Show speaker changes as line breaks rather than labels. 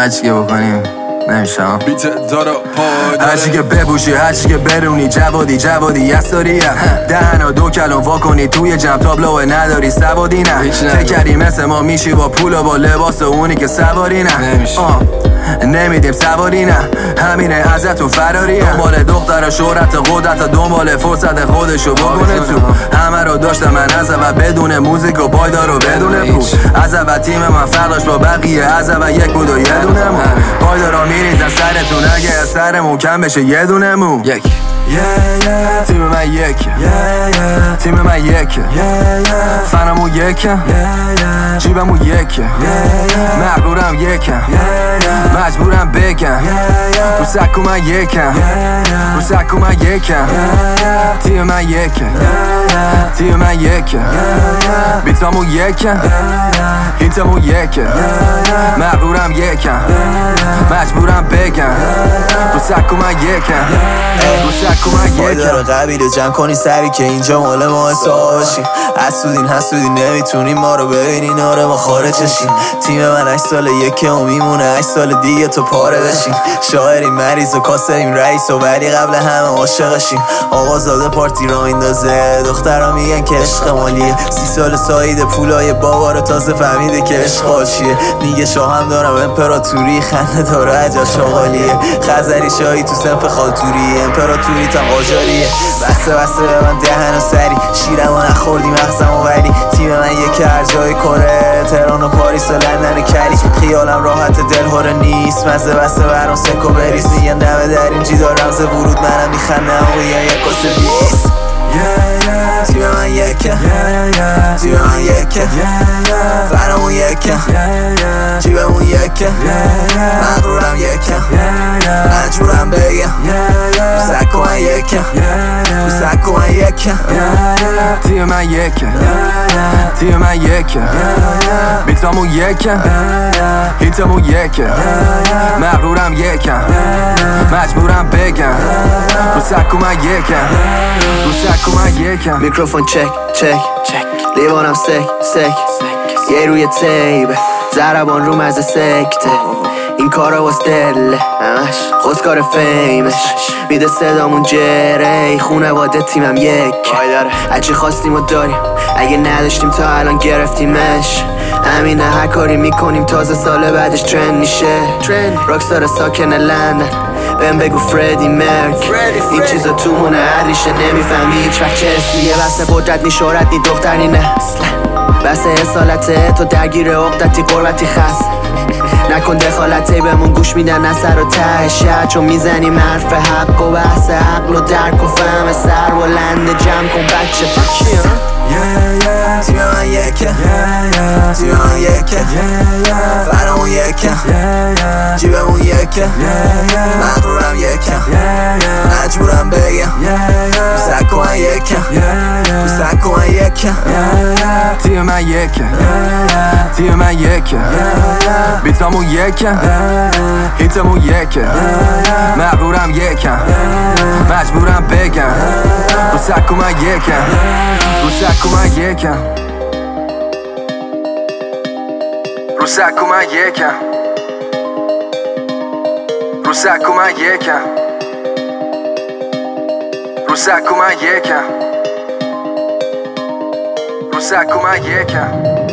هرچی که بکنیم نمیشم
بیت دارو پای
هرچی که بپوشی هرچی که برونی جوادی یستاریه دهنا دو کلم واکنی توی جمع تابلو نداری سوادی نه فکر کردی مثل ما میشی با پول و با لباس و اونی که سواری نه نمیدیم سواری نه همینه ازتون فراریه دنبال دختر شهرت قدرت دنبال فرصت خودشو بکنه تو همه رو داشتم من از اول بدون موزیک و پایدار و بدون پول از اول تیم من فرقش با بقیه از اول یک بود و یه دونمون پایدارا میریزن سرتون اگه از سرمون کم بشه یه دونمون تیم من یکه تیم من یکه فنمون یکه جیبمون یکه مغرورم یکم مجبورم بگم رو سکو من یکم رو سکو من یکم تیم من یکه تیم من یکه بیتامون یکم هیتمون یکه مغرورم یکم مجبورم بگم رو سکو من یکم رو سکو من یکم
فایدار قبیله جمع کنی سری که اینجا مال ما حساب باشیم حسودین نمیتونیم ما رو ببینین آره ما خارجشیم تیم من 8 سال یکه و میمونه 8 سال دیگه تو پاره بشیم شاعریم مریض و کاسریم رئیس و ولی قبل همه عاشقشیم آقازاده پارتی را میندازه دخترها میگن که عشق مالیه 30 سال ساید پولای بابا رو تازه فهمیده که عشق حاشیه میگه شاهم دارم امپراتوری خنده داره عجا شغالیه خزری شاهی تو سنف خالتوری امپراتوری تا قاجاریه بسته به من دهن و سری شیرم و نخوردی مغزم و ولی تیم من یکی هر جای کره تهران و پاریس و لندن و کلی خیالم راحت دلهوره نیست مزه بسته برام سکو بریز میگن دمه در این جیدار رمز ورود منم میخندم و یا یک کاسه بیست تیم من یکه تیم من یکه فرمون یکه جیبمون یکه مغرورم یکه مجبورم بگم رو سکو من یکه رو سکو من یکه
تیم من یکه تیم من یکه بیتامون یکه هیتمون یکه مغرورم یکم مجبورم بگم رو سکو من یکه رو سکو من یکم
میکروفون چک لیوانم سک یه روی تیبه ضربان رو مزه سکته این کارا واس دله همش خوزکار فیمش میده صدامون جره خونه واده تیمم یک هرچی خواستیم و داریم اگه نداشتیم تا الان گرفتیمش همینه هر کاری میکنیم تازه سال بعدش ترند میشه راکستار ساکن لندن بهم بگو فردی مرک این چیزا تو مونه هر ریشه نمیفهمی هیچ وقت چه اسمیه بسه قدرت نی شهرت نی دختر نی نه بسه اصالته تو درگیر عقدتی قربتی خست نکن دخالتی بهمون گوش میدن از سر و ته شهر چون میزنیم حرف حق و بحث عقل و درک و فهم سر بلند جمع کن بچه تو کیم تیم من یکه تیم من یکه فرمون یکه جیبمون یکه مغرورم یکه مجبورم بگم رو سکو من یکه رو سکو من یکه
تیم من یکه تیم من یکه بیتامون یکه هیتمون یکه مغرورم یکم مجبورم بگم رو سکو من یکم رو سکو من یکم رو سکو من یکم رو سکو من یکم رو سکو من یکم رو سکو من یکم